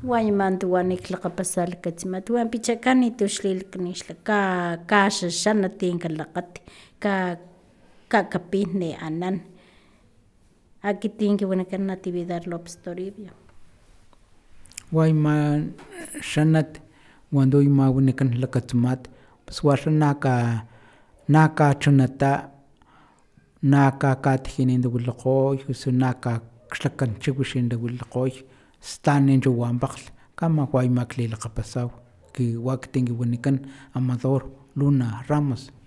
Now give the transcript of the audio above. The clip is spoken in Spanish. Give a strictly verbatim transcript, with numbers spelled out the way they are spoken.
Waymantu waniklaqapasalkachiman atuwan pichakani tushlilknishla ka kasha shana tinka laqati ka kakapihni anan aki tinki wanikan Natividad Lopez Toribio. Wayman xanat wandoyma wanikan lakatsumat pus waxa naka naka chunata naka katijini wilakgoy osu naka xlakan chiwix wilakgoy stanin chuwan pakglhch kama wayma klilakgapasaw ki wakg tinki wanikan Amador Luna Ramos.